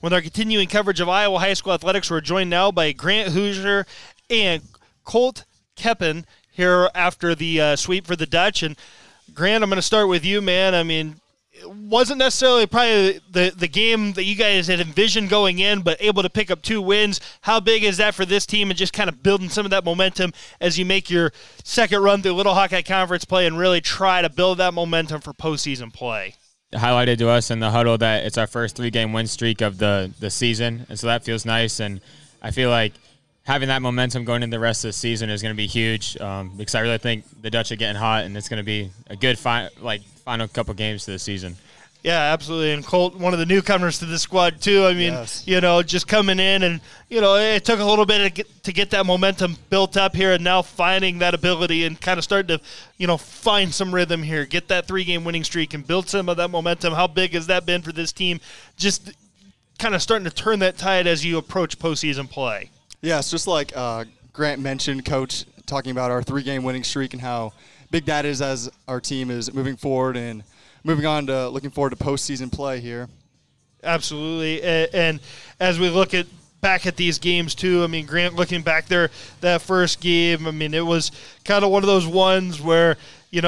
with our continuing coverage of Iowa high school athletics. We're joined now by Grant Hoosier and Colt Keppen here after the sweep for the Dutch. And Grant, I'm going to start with you, man. I mean, it wasn't necessarily probably the game that you guys had envisioned going in, but able to pick up 2 wins. How big is that for this team and just kind of building some of that momentum as you make your second run through Little Hawkeye Conference play and really try to build that momentum for postseason play? Highlighted to us in the huddle that it's our first 3-game win streak of the season, and so that feels nice. And I feel like having that momentum going into the rest of the season is going to be huge because I really think the Dutch are getting hot, and it's going to be a good final couple games to the season. Yeah, absolutely. And Colt, one of the newcomers to the squad, too. I mean, yes. Just coming in and, it took a little bit to get that momentum built up here and now finding that ability and kind of starting to, find some rhythm here, get that 3-game winning streak and build some of that momentum. How big has that been for this team? Just kind of starting to turn that tide as you approach postseason play. Yeah, it's just like Grant mentioned, Coach, talking about our 3-game winning streak and how big that is as our team is moving forward and moving on to looking forward to postseason play here. Absolutely. And as we look back at these games, too, I mean, Grant, looking back there, that first game, I mean, it was kind of one of those ones where,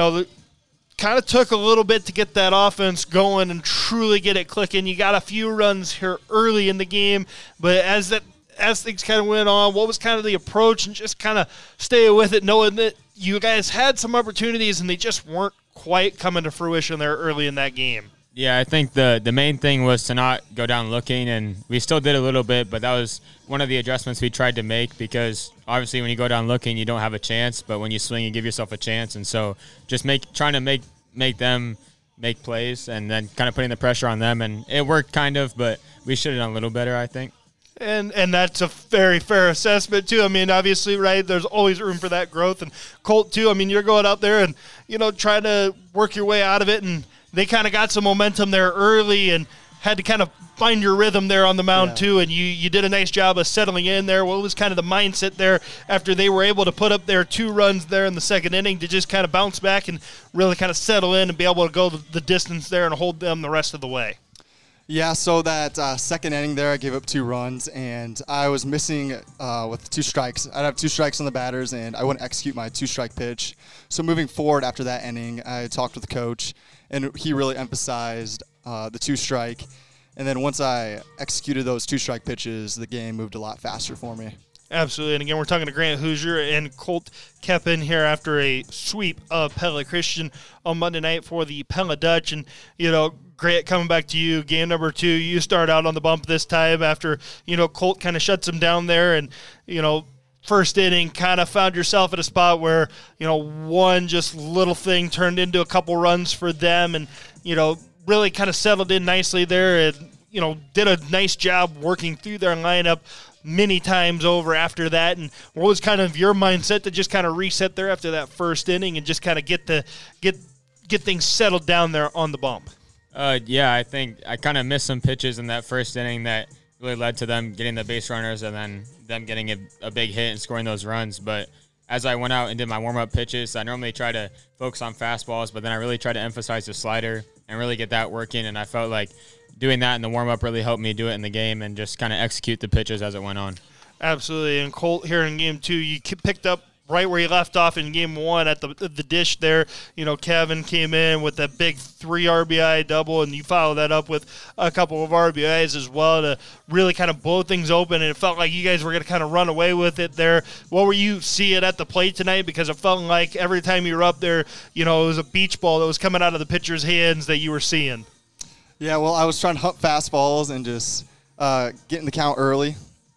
kind of took a little bit to get that offense going and truly get it clicking. You got a few runs here early in the game, but as things kind of went on, what was kind of the approach and just kind of stay with it, knowing that you guys had some opportunities and they just weren't quite coming to fruition there early in that game? Yeah, I think the main thing was to not go down looking, and we still did a little bit, but that was one of the adjustments we tried to make because obviously when you go down looking, you don't have a chance, but when you swing, you give yourself a chance. And so just trying to make them make plays and then kind of putting the pressure on them, and it worked kind of, but we should have done a little better, I think. And that's a very fair assessment, too. I mean, obviously, right, there's always room for that growth. And Colt, too, I mean, you're going out there and, trying to work your way out of it. And they kind of got some momentum there early and had to kind of find your rhythm there on the mound, too. And you did a nice job of settling in there. What was kind of the mindset there after they were able to put up their 2 runs there in the second inning to just kind of bounce back and really kind of settle in and be able to go the distance there and hold them the rest of the way? Yeah, so that second inning there, I gave up 2 runs, and I was missing with 2 strikes. I'd have 2 strikes on the batters, and I wouldn't execute my 2-strike pitch. So moving forward after that inning, I talked with the coach, and he really emphasized the 2-strike. And then once I executed those 2-strike pitches, the game moved a lot faster for me. Absolutely. And again, we're talking to Grant Hoosier and Colt Keppen here after a sweep of Pella Christian on Monday night for the Pella Dutch. And, Grant, coming back to you, game number 2, you start out on the bump this time after, Colt kind of shuts him down there and, first inning kind of found yourself at a spot where, one just little thing turned into a couple runs for them and, really kind of settled in nicely there and, did a nice job working through their lineup many times over after that. And what was kind of your mindset to just kind of reset there after that first inning and just kind of get things settled down there on the bump? Yeah, I think I kind of missed some pitches in that first inning that really led to them getting the base runners and then them getting a big hit and scoring those runs. But as I went out and did my warm-up pitches, I normally try to focus on fastballs, but then I really try to emphasize the slider and really get that working. And I felt like doing that in the warm-up really helped me do it in the game and just kind of execute the pitches as it went on. Absolutely. And Colt, here in game 2, you picked up right where you left off in game 1 at the dish there. Kevin came in with that big 3 RBI double, and you followed that up with a couple of RBIs as well to really kind of blow things open, and it felt like you guys were going to kind of run away with it there. What were you seeing at the plate tonight? Because it felt like every time you were up there, it was a beach ball that was coming out of the pitcher's hands that you were seeing. Yeah, well, I was trying to hunt fastballs and just get in the count early.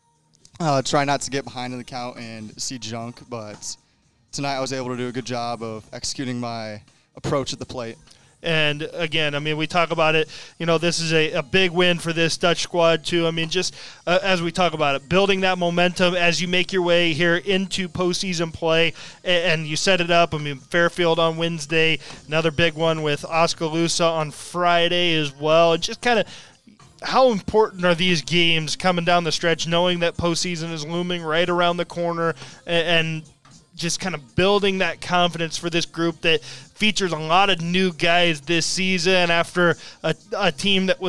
Try not to get behind in the count and see junk, but tonight I was able to do a good job of executing my approach at the plate. And, again, I mean, we talk about it, this is a big win for this Dutch squad, too. I mean, just as we talk about it, building that momentum as you make your way here into postseason play, and you set it up. I mean, Fairfield on Wednesday, another big one with Oskaloosa on Friday as well. And just kind of how important are these games coming down the stretch, knowing that postseason is looming right around the corner and just kind of building that confidence for this group that features a lot of new guys this season after a team that was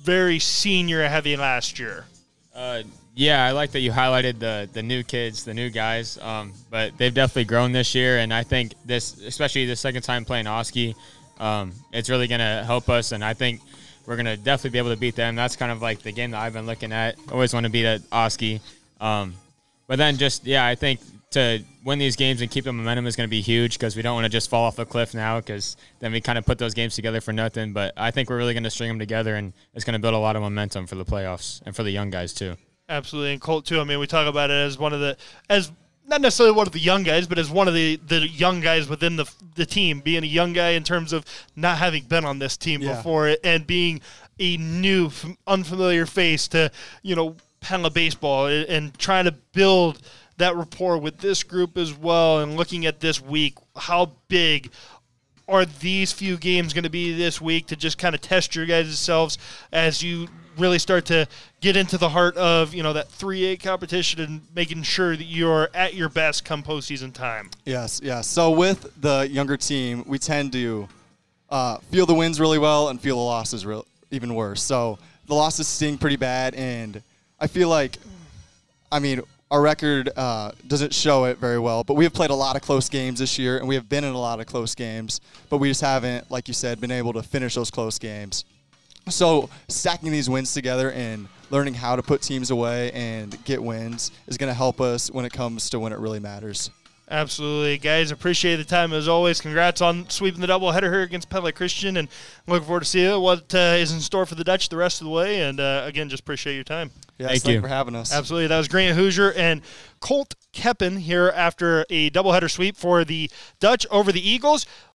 very senior heavy last year. Yeah, I like that you highlighted the new kids, the new guys. But they've definitely grown this year, and I think this, especially the second time playing Oski, it's really going to help us, and I think we're going to definitely be able to beat them. That's kind of like the game that I've been looking at. Always want to beat at Oski. But then I think to win these games and keep the momentum is going to be huge because we don't want to just fall off a cliff now because then we kind of put those games together for nothing. But I think we're really going to string them together, and it's going to build a lot of momentum for the playoffs and for the young guys too. Absolutely, and Colt too. I mean, we talk about it as one of the not necessarily one of the young guys, but as one of the young guys within the team, being a young guy in terms of not having been on this team before and being a new, unfamiliar face to, Pella baseball and trying to build that rapport with this group as well. And looking at this week, how big are these few games going to be this week to just kind of test your guys' selves as you really start to get into the heart of, that 3A competition and making sure that you're at your best come postseason time. Yes. So with the younger team, we tend to feel the wins really well and feel the losses even worse. So the losses sting pretty bad, and I feel like, our record doesn't show it very well, but we have played a lot of close games this year, and we have been in a lot of close games, but we just haven't, like you said, been able to finish those close games. So stacking these wins together and learning how to put teams away and get wins is going to help us when it comes to when it really matters. Absolutely. Guys, appreciate the time as always. Congrats on sweeping the doubleheader here against Pella Christian, and looking forward to seeing what is in store for the Dutch the rest of the way. And, again, just appreciate your time. Yes, thank you for having us. Absolutely. That was Grant Hoosier and Colt Keppen here after a doubleheader sweep for the Dutch over the Eagles.